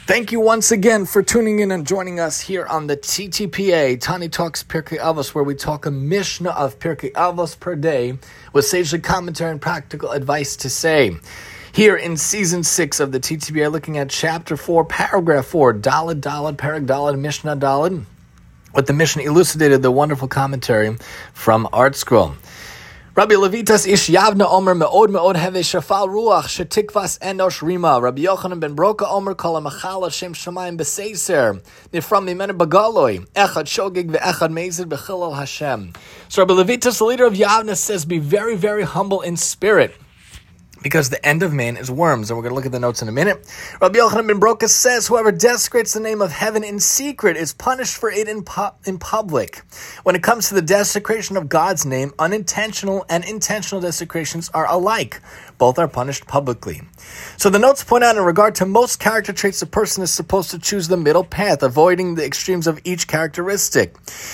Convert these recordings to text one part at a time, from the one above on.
Thank you once again for tuning in and joining us here on the TTPA, Tani Talks Pirkei Avos, where we talk a Mishnah of Pirkei Avos per day with sagely commentary and practical advice to say. Here in Season 6 of the TTPA, looking at Chapter 4, Paragraph 4, Daled, Parag Daled, Mishnah Daled, with the Mishnah elucidated the wonderful commentary from Art Scroll. Rabbi Levitas ish Yavna Omer me'od heve shafal ruach shetikvas enosh rima. Rabbi Yochanan ben Broka Omer kol ha'machala shem shamayim b'seiser nifram mimenu bagaloi echad shogig ve'echad meizid b'chilal Hashem. So Rabbi Levitas, the leader of Yavna, says, be very, very humble in spirit, because the end of man is worms. And we're going to look at the notes in a minute. Rabbi Yochanan ben Broka says, whoever desecrates the name of heaven in secret is punished for it in public. When it comes to the desecration of God's name, unintentional and intentional desecrations are alike. Both are punished publicly. So the notes point out, in regard to most character traits, a person is supposed to choose the middle path, avoiding the extremes of each characteristic.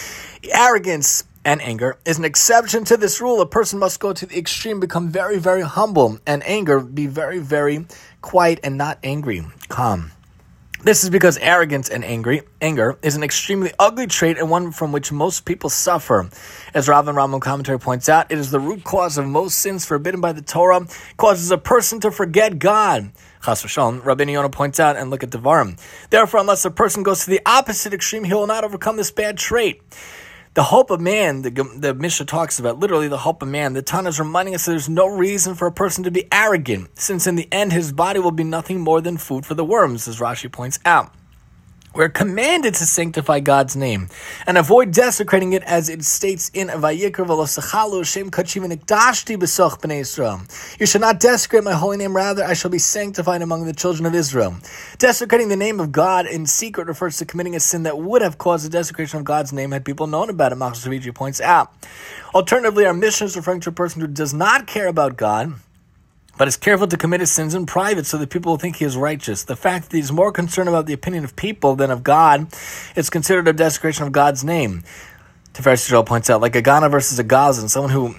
Arrogance and anger is an exception to this rule. A person must go to the extreme, become very, very humble, and anger, be very, very quiet and not angry, calm. This is because arrogance and anger is an extremely ugly trait and one from which most people suffer. As Rav and Rambam commentary points out, it is the root cause of most sins forbidden by the Torah, causes a person to forget God. Chas v'shalom, Rabbeinu Yonah points out, and look at Devarim. Therefore, unless a person goes to the opposite extreme, he will not overcome this bad trait. The hope of man, the Mishnah talks about, literally the hope of man. The Tana is reminding us that there's no reason for a person to be arrogant, since in the end his body will be nothing more than food for the worms, as Rashi points out. We're commanded to sanctify God's name and avoid desecrating it, as it states in Vayikra v'lo Shem kachiv nikdashti b'soch b'nei Yisrael. You shall not desecrate my holy name, rather I shall be sanctified among the children of Israel. Desecrating the name of God in secret refers to committing a sin that would have caused the desecration of God's name had people known about it, Machzor Saviji points out. Alternatively, our Mishnah is referring to a person who does not care about God, but is careful to commit his sins in private so that people will think he is righteous. The fact that he's more concerned about the opinion of people than of God is considered a desecration of God's name. Tiferes Yisrael points out, like a Gana versus a Gazan, someone who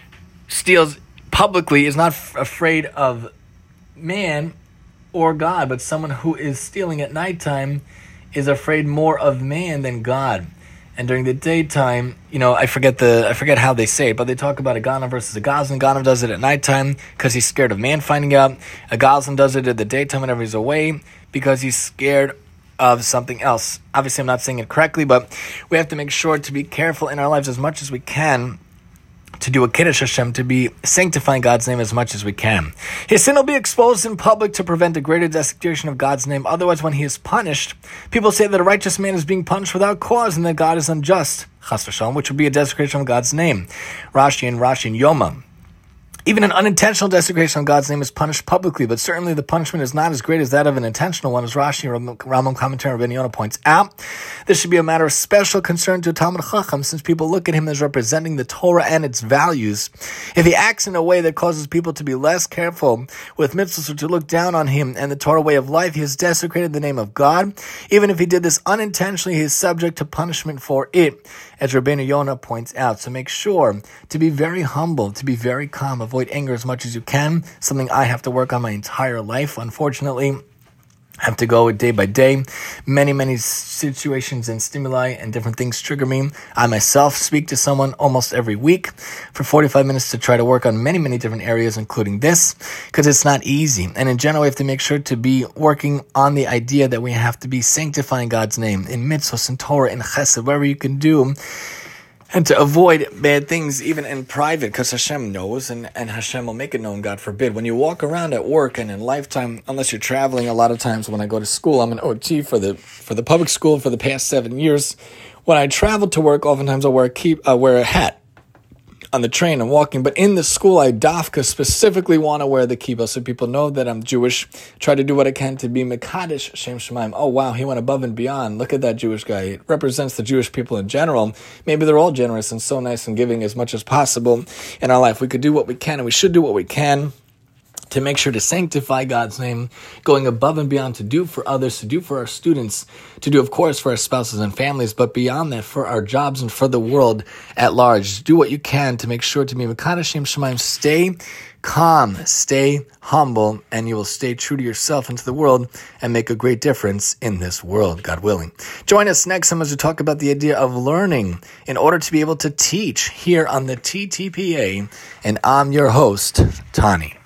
steals publicly is not afraid of man or God, but someone who is stealing at nighttime is afraid more of man than God. And during the daytime, I forget how they say it, but they talk about a Ganav versus a Gazlan. Ganav does it at nighttime because he's scared of man finding out. A Gazlan does it at the daytime whenever he's away because he's scared of something else. Obviously, I'm not saying it correctly, but we have to make sure to be careful in our lives as much as we can, to do a Kiddush Hashem, to be sanctifying God's name as much as we can. His sin will be exposed in public to prevent a greater desecration of God's name. Otherwise, when he is punished, people say that a righteous man is being punished without cause and that God is unjust, Chas v'shalom, which would be a desecration of God's name. Rashi and Yoma. Even an unintentional desecration of God's name is punished publicly, but certainly the punishment is not as great as that of an intentional one, as Rashi and Rambam commentary Rabbeinu Yonah points out. This should be a matter of special concern to a Talmid Chacham, since people look at him as representing the Torah and its values. If he acts in a way that causes people to be less careful with mitzvahs or to look down on him and the Torah way of life, he has desecrated the name of God. Even if he did this unintentionally, he is subject to punishment for it, as Rabbeinu Yonah points out. So make sure to be very humble, to be very calm, avoid anger as much as you can, something I have to work on my entire life. Unfortunately, I have to go day by day. Many situations and stimuli and different things trigger me. I myself speak to someone almost every week for 45 minutes to try to work on many different areas, including this, because it's not easy. And in general, we have to make sure to be working on the idea that we have to be sanctifying God's name in mitzvahs and Torah and chesed, wherever you can do, and to avoid bad things even in private, because Hashem knows, and Hashem will make it known, God forbid. When you walk around at work and in lifetime, unless you're traveling, a lot of times when I go to school, I'm an OT for the public school for the past 7 years. When I travel to work, oftentimes I'll wear a hat on the train and walking, but in the school I dafka specifically want to wear the kippah so people know that I'm Jewish. Try to do what I can to be mekadesh Shem Shemaim. Oh wow, he went above and beyond. Look at that Jewish guy. It represents the Jewish people in general. Maybe they're all generous and so nice and giving as much as possible in our life. We could do what we can, and we should do what we can to make sure to sanctify God's name, going above and beyond to do for others, to do for our students, to do, of course, for our spouses and families, but beyond that, for our jobs and for the world at large. Do what you can to make sure to be Mekadeh Shem Shemaim. Stay calm, stay humble, and you will stay true to yourself and to the world and make a great difference in this world, God willing. Join us next time as we talk about the idea of learning in order to be able to teach here on the TTPA, and I'm your host, Tani.